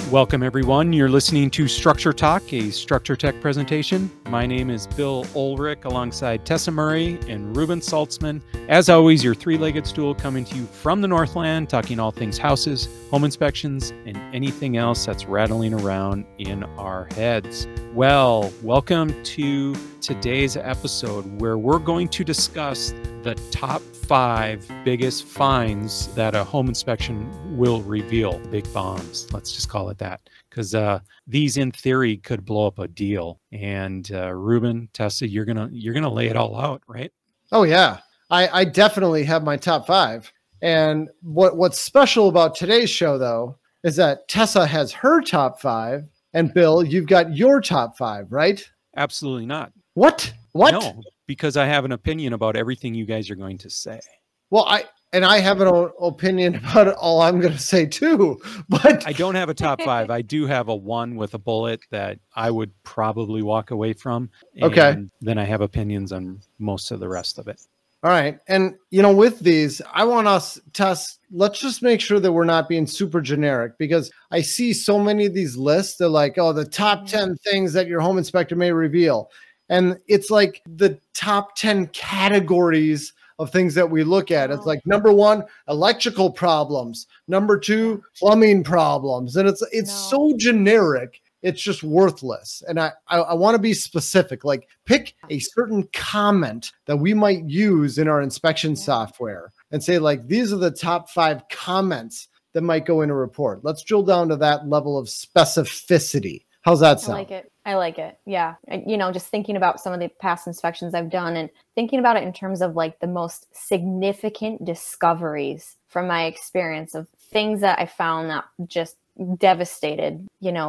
Welcome, everyone. You're listening to Structure Talk, a Structure Tech presentation. My name is Bill Ulrich, alongside Tessa Murray and Ruben Saltzman. As always, your three-legged stool coming to you from the Northland, talking all things houses, home inspections, and anything else that's rattling around in our heads. Well, welcome to today's episode, where we're going to discuss the top 5 biggest finds that a home inspection will reveal. Big bombs, let's just call it that, because these in theory could blow up a deal. And Ruben, Tessa, you're gonna lay it all out, right? Oh yeah, I definitely have my top 5. And what's special about today's show, though, is that Tessa has her top 5, and Bill, you've got your top 5, right? Absolutely not. What? No, because I have an opinion about everything you guys are going to say. Well, I have an opinion about all I'm going to say too, but I don't have a top 5. I do have a 1 with a bullet that I would probably walk away from. Okay. And then I have opinions on most of the rest of it. All right. And, with these, I want us, Tess, let's just make sure that we're not being super generic, because I see so many of these lists. They're like, oh, the top 10 things that your home inspector may reveal. And it's like the top 10 categories of things that we look at. It's like number 1, electrical problems. Number 2, plumbing problems. And it's so generic. It's just worthless. And I want to be specific, like pick a certain comment that we might use in our inspection software and say, like, these are the top 5 comments that might go in a report. Let's drill down to that level of specificity. How's that sound? I like it. Yeah. Just thinking about some of the past inspections I've done and thinking about it in terms of like the most significant discoveries from my experience of things that I found that just devastated,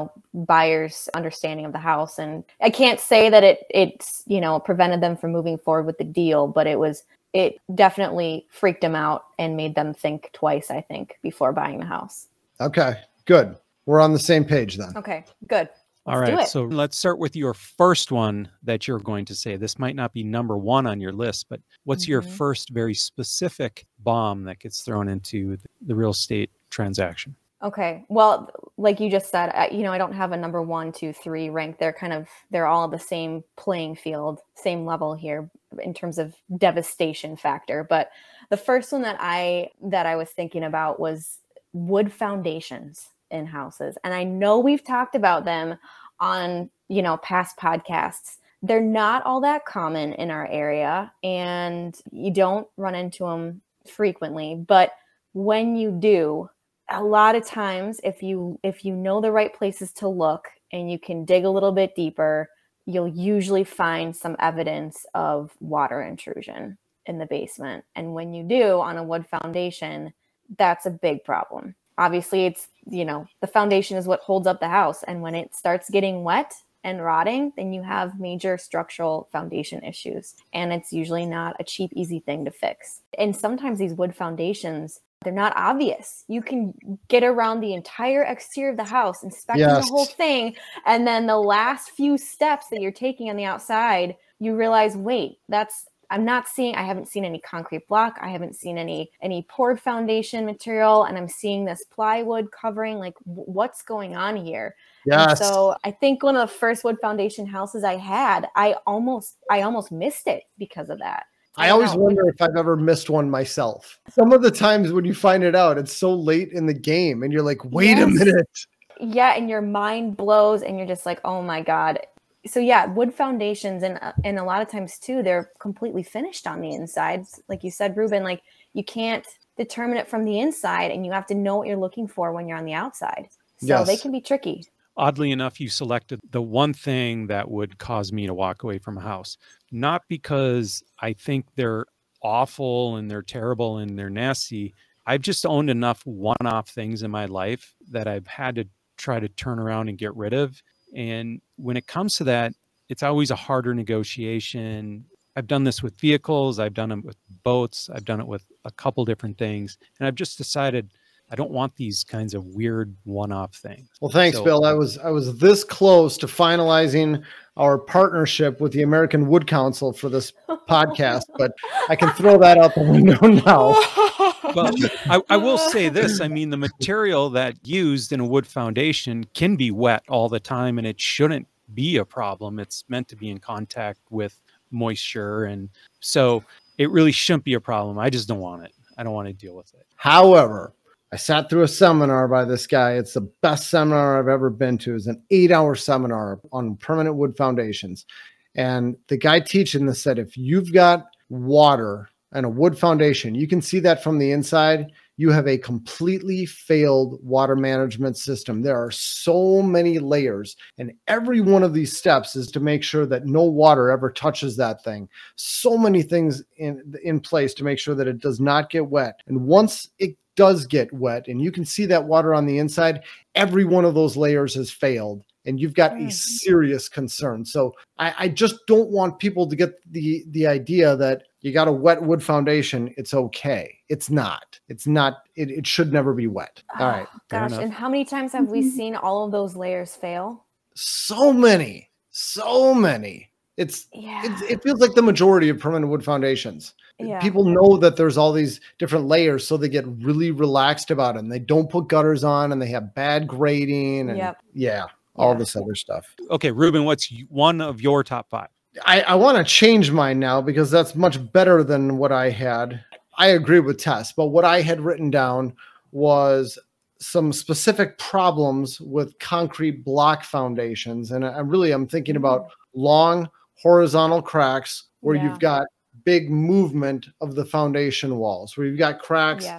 buyers' understanding of the house. And I can't say that it's prevented them from moving forward with the deal, but it definitely freaked them out and made them think twice, I think, before buying the house. Okay, good. We're on the same page then. Okay, good. All right, so let's start with your first one that you're going to say. This might not be number 1 on your list, but what's your first very specific bomb that gets thrown into the real estate transaction? Okay, well, like you just said, I don't have a number 1, 2, 3 rank. They're all the same playing field, same level here in terms of devastation factor. But the first one that I was thinking about was wood foundations in houses. And I know we've talked about them on, past podcasts. They're not all that common in our area, and you don't run into them frequently. But when you do, a lot of times, if you know the right places to look and you can dig a little bit deeper, you'll usually find some evidence of water intrusion in the basement. And when you do on a wood foundation, that's a big problem. Obviously, it's, the foundation is what holds up the house. And when it starts getting wet and rotting, then you have major structural foundation issues. And it's usually not a cheap, easy thing to fix. And sometimes these wood foundations, they're not obvious. You can get around the entire exterior of the house, inspecting the whole thing. And then the last few steps that you're taking on the outside, you realize, wait, I haven't seen any concrete block. I haven't seen any poured foundation material. And I'm seeing this plywood covering, like what's going on here? Yes. And so I think one of the first wood foundation houses I had, I almost missed it because of that. I always wonder if I've ever missed one myself. Some of the times when you find it out, it's so late in the game and you're like, wait a minute. Yeah. And your mind blows and you're just like, oh my God. So yeah, wood foundations and a lot of times too, they're completely finished on the insides. Like you said, Ruben, like you can't determine it from the inside and you have to know what you're looking for when you're on the outside. So they can be tricky. Oddly enough, you selected the one thing that would cause me to walk away from a house, not because I think they're awful and they're terrible and they're nasty. I've just owned enough one-off things in my life that I've had to try to turn around and get rid of. And when it comes to that, it's always a harder negotiation. I've done this with vehicles. I've done it with boats. I've done it with a couple different things. And I've just decided I don't want these kinds of weird one-off things. Well, thanks, Bill. I was this close to finalizing our partnership with the American Wood Council for this podcast, but I can throw that out the window now. Well, I will say this. I mean, the material that used in a wood foundation can be wet all the time, and it shouldn't be a problem. It's meant to be in contact with moisture. And so it really shouldn't be a problem. I just don't want it. I don't want to deal with it. However, I sat through a seminar by this guy. It's the best seminar I've ever been to. It's an 8-hour seminar on permanent wood foundations. And the guy teaching this said, if you've got water and a wood foundation, you can see that from the inside, you have a completely failed water management system. There are so many layers, and every one of these steps is to make sure that no water ever touches that thing. So many things in place to make sure that it does not get wet. And once it does get wet and you can see that water on the inside, every one of those layers has failed. And you've got a serious concern. So I just don't want people to get the idea that you got a wet wood foundation, it's okay. It's not. It's not. It should never be wet. All right. Gosh, and how many times have we seen all of those layers fail? So many. It feels like the majority of permanent wood foundations. Yeah. People know that there's all these different layers, so they get really relaxed about it. And they don't put gutters on, and they have bad grading. And all this other stuff. Okay, Ruben, what's one of your top 5? I want to change mine now because that's much better than what I had. I agree with Tess, but what I had written down was some specific problems with concrete block foundations. And I'm thinking about long horizontal cracks where you've got big movement of the foundation walls, where you've got cracks,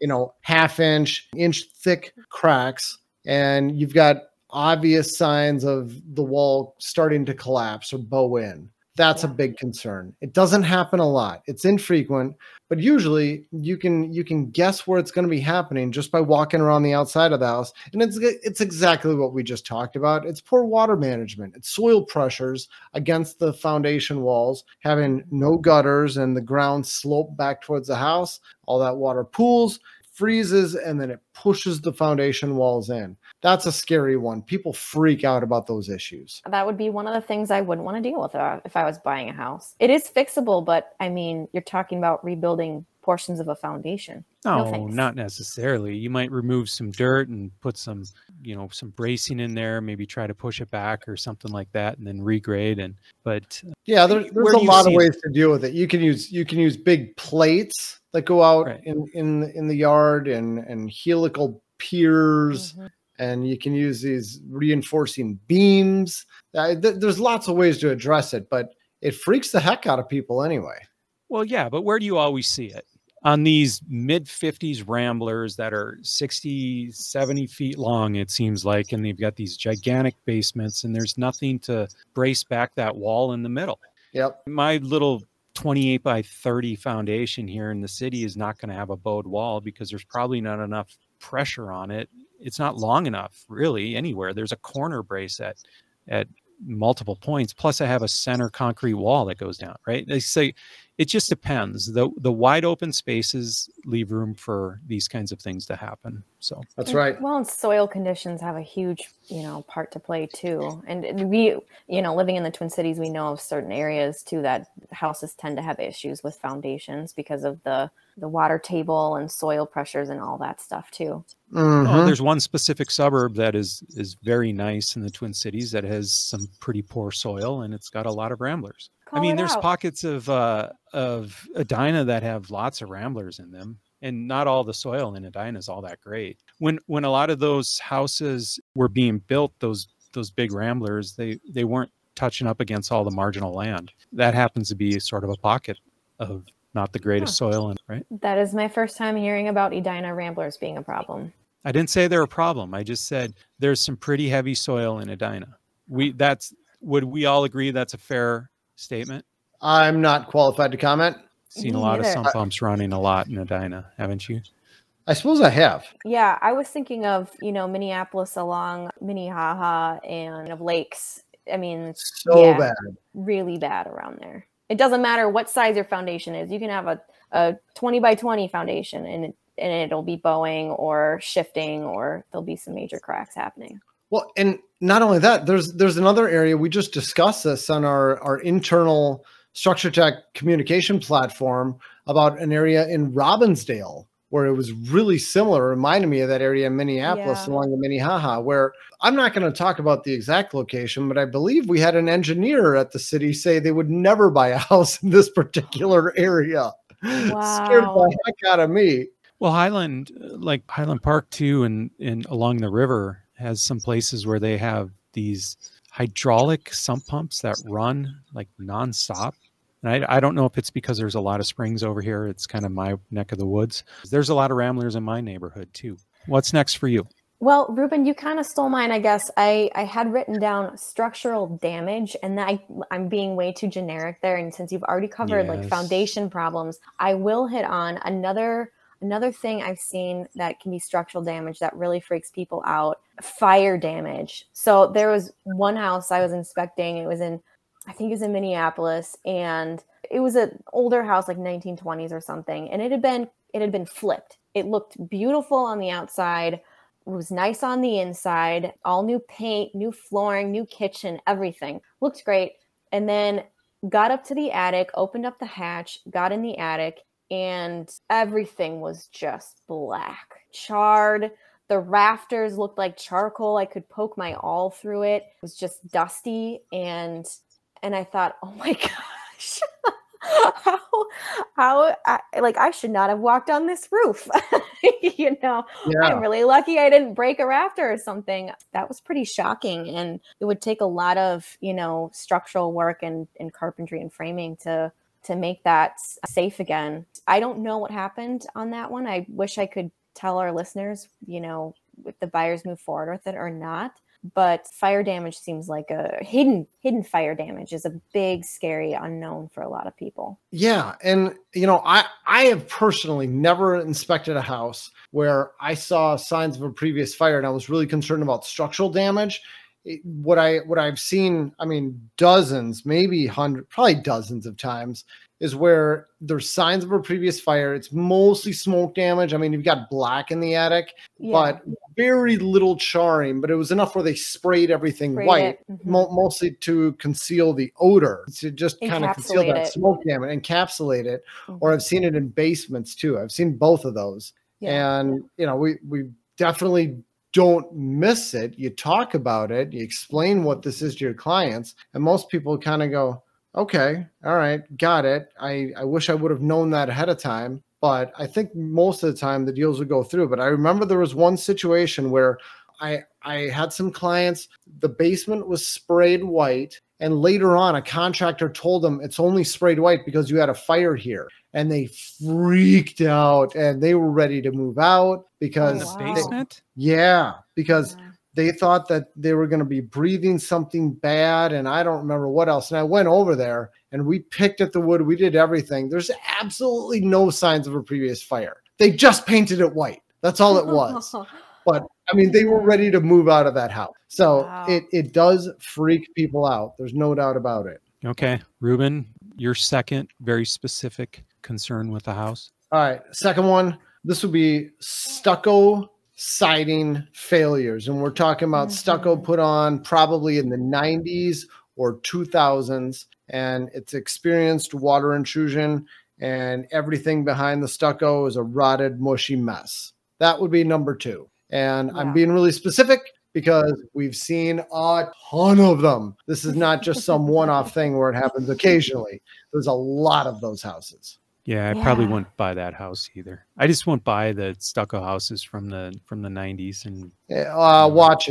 half-inch, inch thick cracks, and you've got obvious signs of the wall starting to collapse or bow in. That's a big concern. It doesn't happen a lot. It's infrequent, but usually you can guess where it's going to be happening just by walking around the outside of the house. And it's exactly what we just talked about. It's poor water management. It's soil pressures against the foundation walls, having no gutters and the ground slope back towards the house. All that water pools, freezes, and then it pushes the foundation walls in. That's a scary one. People freak out about those issues. That would be one of the things I wouldn't want to deal with if I was buying a house. It is fixable, but I mean, you're talking about rebuilding portions of a foundation. No, not necessarily. You might remove some dirt and put some bracing in there, maybe try to push it back or something like that, and then regrade. There's a lot of ways to deal with it. You can use big plates that go out in the yard and helical piers. Mm-hmm. And you can use these reinforcing beams. There's lots of ways to address it, but it freaks the heck out of people anyway. Well, yeah, but where do you always see it? On these mid-50s Ramblers that are 60, 70 feet long, it seems like, and they've got these gigantic basements, and there's nothing to brace back that wall in the middle. Yep. My little 28 by 30 foundation here in the city is not going to have a bowed wall because there's probably not enough pressure on it. It's not long enough, really, anywhere. There's a corner brace at multiple points. Plus, I have a center concrete wall that goes down, right? They say it just depends. The wide open spaces leave room for these kinds of things to happen. So that's right. Well, and soil conditions have a huge, part to play too. And we, living in the Twin Cities, we know of certain areas too that houses tend to have issues with foundations because of the water table and soil pressures and all that stuff too. Mm-hmm. There's one specific suburb that is very nice in the Twin Cities that has some pretty poor soil, and it's got a lot of Ramblers. There's pockets of Edina that have lots of Ramblers in them, and not all the soil in Edina is all that great. When a lot of those houses were being built, those big Ramblers, they weren't touching up against all the marginal land. That happens to be sort of a pocket of not the greatest soil, right? That is my first time hearing about Edina Ramblers being a problem. I didn't say they're a problem. I just said there's some pretty heavy soil in Edina. Would we all agree that's a fair statement? I'm not qualified to comment. Seen a lot of sump pumps running a lot in Edina, haven't you? I suppose I have. Yeah, I was thinking of, Minneapolis along Minnehaha and of lakes. It's bad. Really bad around there. It doesn't matter what size your foundation is. You can have a 20 by 20 foundation and it'll be bowing or shifting, or there'll be some major cracks happening. Well, and not only that, there's another area. We just discussed this on our internal Structure Tech communication platform about an area in Robbinsdale where it was really similar. It reminded me of that area in Minneapolis Yeah. along the Minnehaha, where I'm not going to talk about the exact location, but I believe we had an engineer at the city say they would never buy a house in this particular area. Scared Wow. the heck out of me. Well, Highland, like Highland Park too, and along the river has some places where they have these hydraulic sump pumps that run like nonstop. And I don't know if it's because there's a lot of springs over here. It's kind of my neck of the woods. There's a lot of ramblers in my neighborhood too. What's next for you? Well, Ruben, you kind of stole mine, I guess. I had written down structural damage, and I'm being way too generic there. And since you've already covered like Yes. foundation problems, I will hit on another thing I've seen that can be structural damage that really freaks people out: fire damage. So there was one house I was inspecting. I think it was in Minneapolis, and it was an older house, like 1920s or something, and it had been flipped. It looked beautiful on the outside. It was nice on the inside, all new paint, new flooring, new kitchen, everything. Looked great. And then got up to the attic, opened up the hatch, got in the attic, and everything was just black, charred. The rafters looked like charcoal. I could poke my awl through it. It was just dusty. And I thought, oh my gosh, I should not have walked on this roof. Yeah. I'm really lucky I didn't break a rafter or something. That was pretty shocking. And it would take a lot of, structural work and carpentry and framing to make that safe again. I don't know what happened on that one. I wish I could tell our listeners, if the buyers move forward with it or not. But fire damage seems like a hidden fire damage is a big, scary unknown for a lot of people. Yeah. And, I have personally never inspected a house where I saw signs of a previous fire and I was really concerned about structural damage. What I've seen, dozens, maybe hundreds, probably dozens of times, is where there's signs of a previous fire. It's mostly smoke damage. You've got black in the attic, but very little charring, but it was enough where they sprayed everything white, mostly to conceal the odor, to just kind of conceal that smoke damage, encapsulate it. Or I've seen it in basements too. I've seen both of those. Yeah. And, we definitely don't miss it. You talk about it, you explain what this is to your clients, and most people kind of go, okay, all right, got it. I wish I would have known that ahead of time, but I think most of the time the deals would go through. But I remember there was one situation where I had some clients, the basement was sprayed white, and later on a contractor told them it's only sprayed white because you had a fire here. And they freaked out and they were ready to move out because the basement? Because they thought that they were going to be breathing something bad. And I don't remember what else. And I went over there and we picked at the wood. We did everything. There's absolutely no signs of a previous fire. They just painted it white. That's all it was. But they were ready to move out of that house. So it does freak people out. There's no doubt about it. Okay. Ruben, your second very specific concern with the house. All right. Second one, this would be stucco siding failures. And we're talking about stucco put on probably in the 90s or 2000s. And it's experienced water intrusion and everything behind the stucco is a rotted, mushy mess. That would be number two. And I'm being really specific because we've seen a ton of them. This is not just some one-off thing where it happens occasionally. There's a lot of those houses. Yeah, I probably wouldn't buy that house either. I just won't buy the stucco houses from the 90s. And watch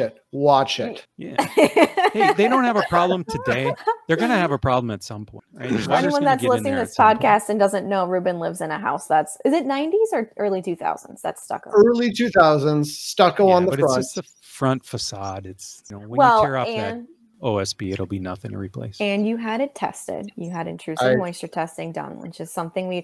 it. Yeah. Hey, they don't have a problem today. They're going to have a problem at some point. Right? Anyone that's listening to this podcast and doesn't know, Ruben lives in a house is it 90s or early 2000s? That's stucco. Early 2000s, stucco on the front. It's just the front facade. It's when you tear off that OSB, it'll be nothing to replace. And you had it tested. You had intrusive moisture testing done, which is something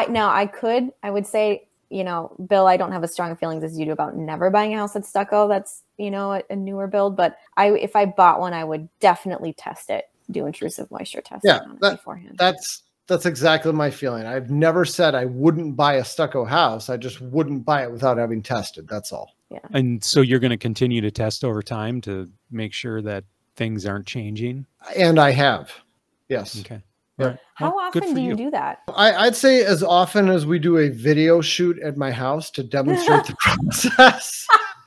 I would say, Bill, I don't have as strong feelings as you do about never buying a house that's stucco. That's, a newer build, but if I bought one, I would definitely test it, do intrusive moisture testing on it beforehand. That's exactly my feeling. I've never said I wouldn't buy a stucco house. I just wouldn't buy it without having tested. That's all. Yeah. And so you're going to continue to test over time to make sure that things aren't changing? And I have. Yes. Okay. Right. How Well, good often for do you do that? I'd say as often as we do a video shoot at my house to demonstrate the process.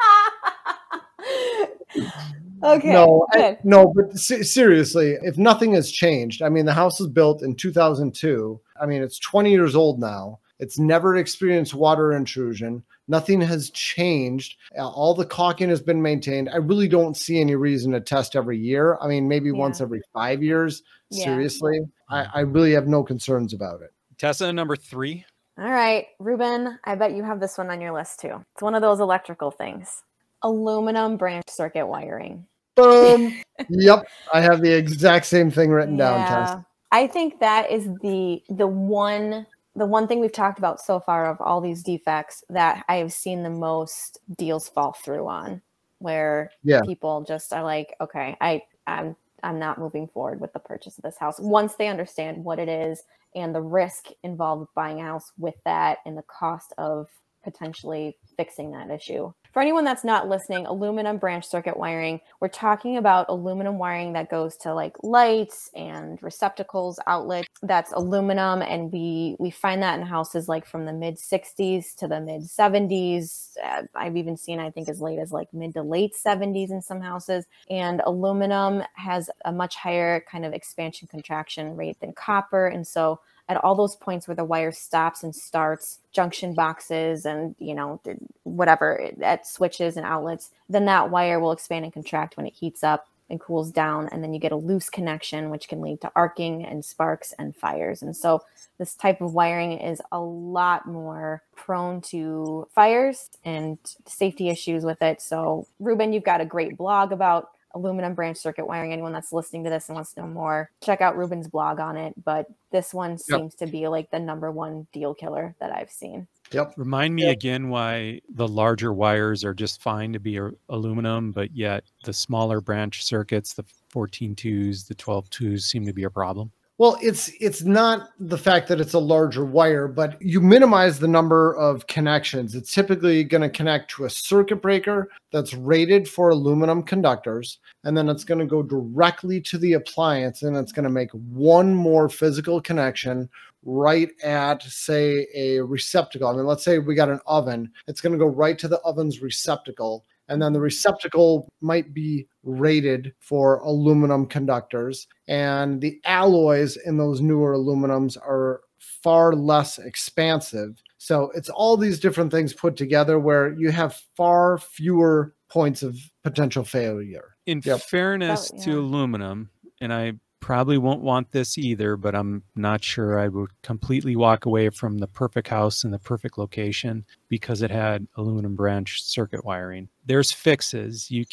Okay, No, good. no, but seriously, if nothing has changed, I mean, the house was built in 2002. I mean, it's 20 years old now. It's never experienced water intrusion. Nothing has changed. All the caulking has been maintained. I really don't see any reason to test every year. I mean, maybe once every 5 years. Yeah. Seriously, I really have no concerns about it. Tessa, number 3. All right, Ruben, I bet you have this one on your list too. It's one of those electrical things. Aluminum branch circuit wiring. Boom. Yep. I have the exact same thing written down, Tess. I think that is the one thing we've talked about so far of all these defects that I have seen the most deals fall through on, where people just are like, okay, I'm not moving forward with the purchase of this house once they understand what it is and the risk involved with buying a house with that and the cost of potentially fixing that issue. For anyone that's not listening, aluminum branch circuit wiring, we're talking about aluminum wiring that goes to like lights and receptacles, outlets. That's aluminum. And we find that in houses like from the mid 60s to the mid 70s. I've even seen, I think, as late as like mid to late 70s in some houses. And aluminum has a much higher kind of expansion contraction rate than copper. And so at all those points where the wire stops and starts, junction boxes and, whatever, at switches and outlets, then that wire will expand and contract when it heats up and cools down. And then you get a loose connection, which can lead to arcing and sparks and fires. And so this type of wiring is a lot more prone to fires and safety issues with it. So, Ruben, you've got a great blog about aluminum branch circuit wiring. Anyone that's listening to this and wants to know more, check out Ruben's blog on it. But this one seems to be like the number one deal killer that I've seen. Yep. Remind me again why the larger wires are just fine to be aluminum, but yet the smaller branch circuits, the 14-2s, the 12-2s seem to be a problem. Well, it's not the fact that it's a larger wire, but you minimize the number of connections. It's typically going to connect to a circuit breaker that's rated for aluminum conductors, and then it's going to go directly to the appliance, and it's going to make one more physical connection right at, say, a receptacle. I mean, let's say we got an oven. It's going to go right to the oven's receptacle. And then the receptacle might be rated for aluminum conductors. And the alloys in those newer aluminums are far less expansive. So it's all these different things put together where you have far fewer points of potential failure. In fairness to aluminum, and I probably won't want this either, but I'm not sure I would completely walk away from the perfect house in the perfect location because it had aluminum branch circuit wiring. There's fixes. You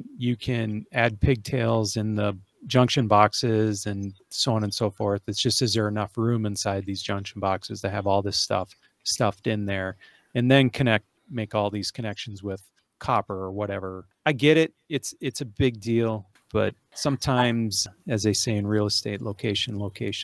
can add pigtails in the junction boxes and so on and so forth. It's just, is there enough room inside these junction boxes to have all this stuff stuffed in there, and then make all these connections with copper or whatever. I get it. It's a big deal. But sometimes, as they say in real estate, location.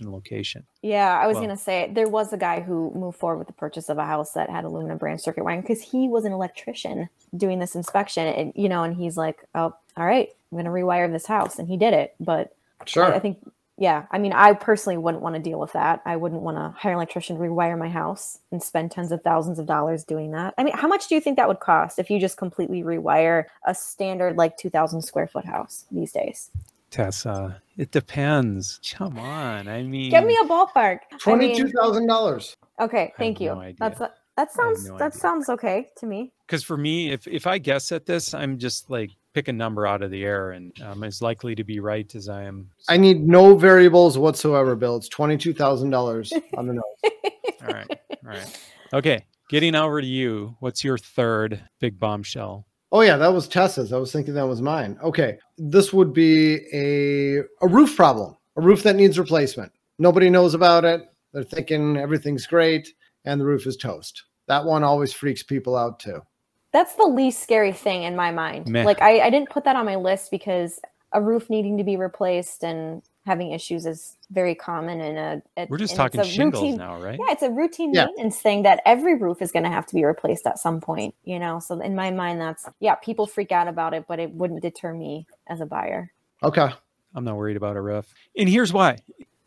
Yeah, I was going to say, there was a guy who moved forward with the purchase of a house that had aluminum branch circuit wiring because he was an electrician doing this inspection. And, and he's like, oh, all right, I'm going to rewire this house. And he did it. But sure. I think, I mean, I personally wouldn't want to deal with that. I wouldn't want to hire an electrician to rewire my house and spend tens of thousands of dollars doing that. I mean, how much do you think that would cost if you just completely rewire a standard like 2,000 square foot house these days? Tessa, it depends. Come on. I mean, give me a ballpark. $22,000. Okay. Thank you. No That sounds okay to me. Because for me, if I guess at this, I'm just like, pick a number out of the air, and I'm as likely to be right as I am. I need no variables whatsoever, Bill. It's $22,000 on the nose. All right. Okay. Getting over to you. What's your third big bombshell? Oh yeah, that was Tessa's. I was thinking that was mine. Okay. This would be a roof problem, a roof that needs replacement. Nobody knows about it. They're thinking everything's great and the roof is toast. That one always freaks people out too. That's the least scary thing in my mind. Meh. Like I didn't put that on my list because a roof needing to be replaced and having issues is very common. We're just talking shingles now, right? Yeah, it's a routine maintenance thing that every roof is going to have to be replaced at some point, So in my mind, people freak out about it, but it wouldn't deter me as a buyer. Okay. I'm not worried about a roof. And here's why.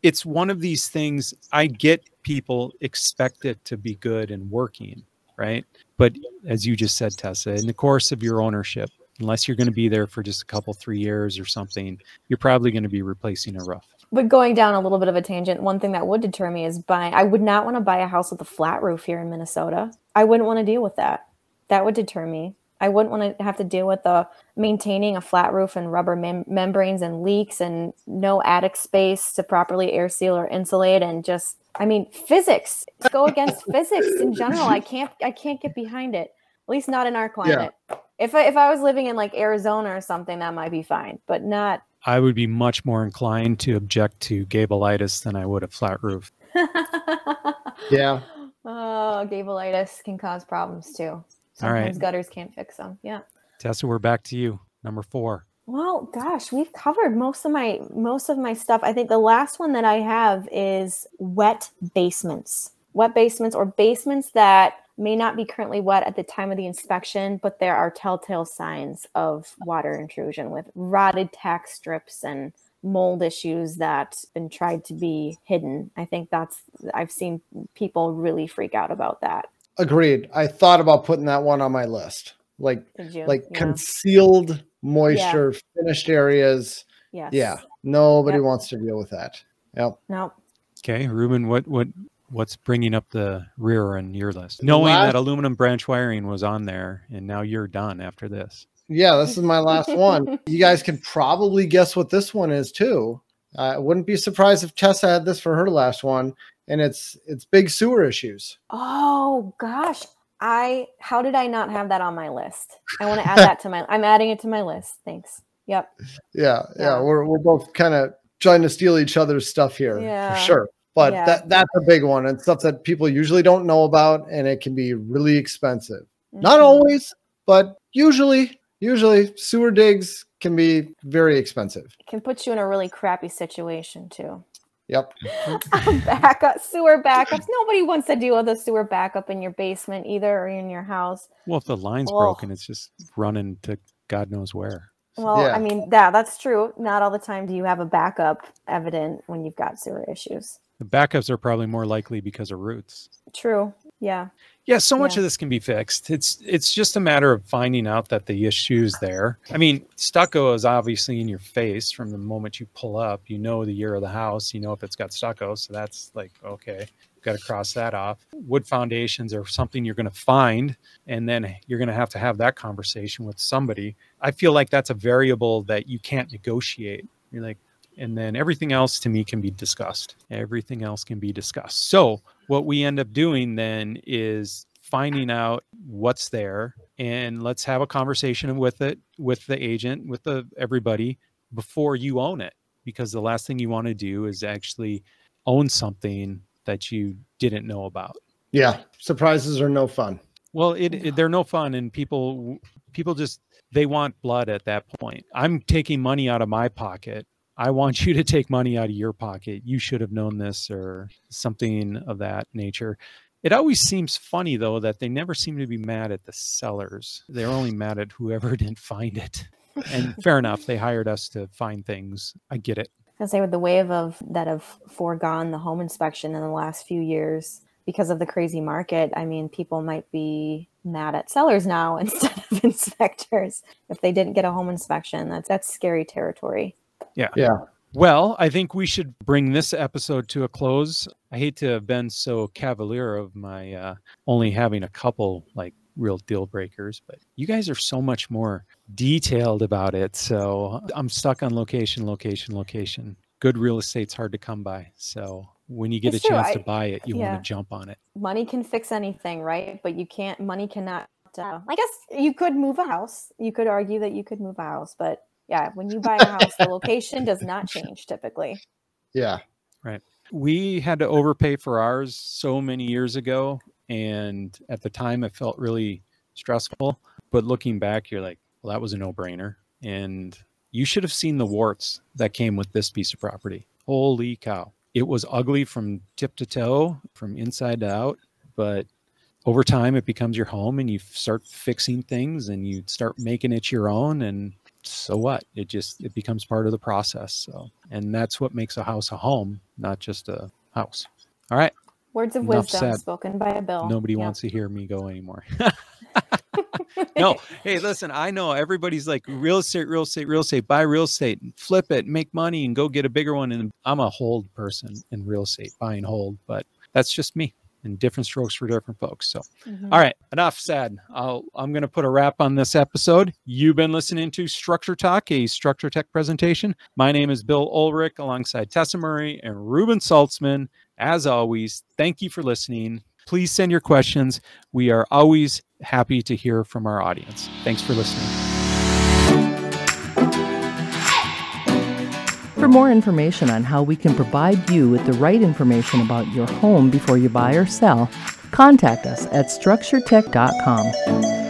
it's one of these things. I get people expect it to be good and working, right? But as you just said, Tessa, in the course of your ownership, unless you're going to be there for just a couple, 3 years or something, you're probably going to be replacing a roof. But going down a little bit of a tangent, one thing that would deter me is I would not want to buy a house with a flat roof here in Minnesota. I wouldn't want to deal with that. That would deter me. I wouldn't want to have to deal with maintaining a flat roof and rubber membranes and leaks and no attic space to properly air seal or insulate, and just, physics. Go against physics in general. I can't get behind it. At least not in our climate. Yeah. If I was living in like Arizona or something, that might be fine, but not. I would be much more inclined to object to gablitis than I would a flat roof. Yeah. Oh, gablitis can cause problems too. Sometimes gutters can't fix them. Yeah. Tessa, we're back to you. Number 4. Well, gosh, we've covered most of my stuff. I think the last one that I have is wet basements. Wet basements, or basements that may not be currently wet at the time of the inspection, but there are telltale signs of water intrusion with rotted tack strips and mold issues that's been tried to be hidden. I think I've seen people really freak out about that. Agreed. I thought about putting that one on my list. Concealed moisture, finished areas. Yes. Yeah. Nobody wants to deal with that. Yep. No. Okay, Ruben, what's bringing up the rear on your list? Knowing that aluminum branch wiring was on there, and now you're done after this. Yeah, this is my last one. You guys can probably guess what this one is too. I wouldn't be surprised if Tessa had this for her last one, and it's big sewer issues. Oh gosh, how did I not have that on my list? I want to add that I'm adding it to my list. Thanks. Yep. Yeah. We're both kind of trying to steal each other's stuff here, for sure. But that's a big one, and stuff that people usually don't know about, and it can be really expensive. Mm-hmm. Not always, but usually sewer digs can be very expensive. It can put you in a really crappy situation too. Yep. Sewer backups. Nobody wants to deal with a sewer backup in your basement either, or in your house. Well, if the line's broken, it's just running to God knows where. Well, that's true. Not all the time do you have a backup evident when you've got sewer issues. The backups are probably more likely because of roots. True. Yeah. Yeah, so much of this can be fixed. It's just a matter of finding out that the issue's there. Stucco is obviously in your face from the moment you pull up. You know the year of the house. You know if it's got stucco. So that's like, okay, got to cross that off. Wood foundations are something you're going to find, and then you're going to have that conversation with somebody. I feel like that's a variable that you can't negotiate. You're like, and then everything else to me can be discussed. Everything else can be discussed. So what we end up doing then is finding out what's there, and let's have a conversation with the agent, with everybody before you own it, because the last thing you want to do is actually own something that you didn't know about. Yeah. Surprises are no fun. Well, they're no fun, and people just, they want blood at that point. I'm taking money out of my pocket. I want you to take money out of your pocket. You should have known this, or something of that nature. It always seems funny, though, that they never seem to be mad at the sellers. They're only mad at whoever didn't find it. And fair enough. They hired us to find things. I get it. I say with the wave that have foregone the home inspection in the last few years because of the crazy market, people might be mad at sellers now instead of inspectors if they didn't get a home inspection. That's scary territory. Yeah. Well, I think we should bring this episode to a close. I hate to have been so cavalier of my only having a couple like real deal breakers, but you guys are so much more detailed about it. So I'm stuck on location. Good real estate's hard to come by. So when you get a chance to buy it, you want to jump on it. Money can fix anything, right? But money cannot. I guess you could move a house. You could argue that you could move a house, but yeah, when you buy a house, the location does not change typically. Yeah. Right. We had to overpay for ours so many years ago, and at the time it felt really stressful. But looking back, you're like, well, that was a no-brainer. And you should have seen the warts that came with this piece of property. Holy cow. It was ugly from tip to toe, from inside to out. But over time, it becomes your home, and you start fixing things, and you start making it your own, and so what? It becomes part of the process. So, and that's what makes a house a home, not just a house. All right. Words of Enough wisdom said. spoken by a Bill. Nobody wants to hear me go anymore. No. Hey, listen, I know everybody's like real estate, buy real estate and flip it, make money and go get a bigger one. And I'm a hold person in real estate, buy and hold, but that's just me, and different strokes for different folks. So, All right, enough said. I'm going to put a wrap on this episode. You've been listening to Structure Talk, a Structure Tech presentation. My name is Bill Ulrich alongside Tessa Murray and Ruben Saltzman. As always, thank you for listening. Please send your questions. We are always happy to hear from our audience. Thanks for listening. For more information on how we can provide you with the right information about your home before you buy or sell, contact us at structuretech.com.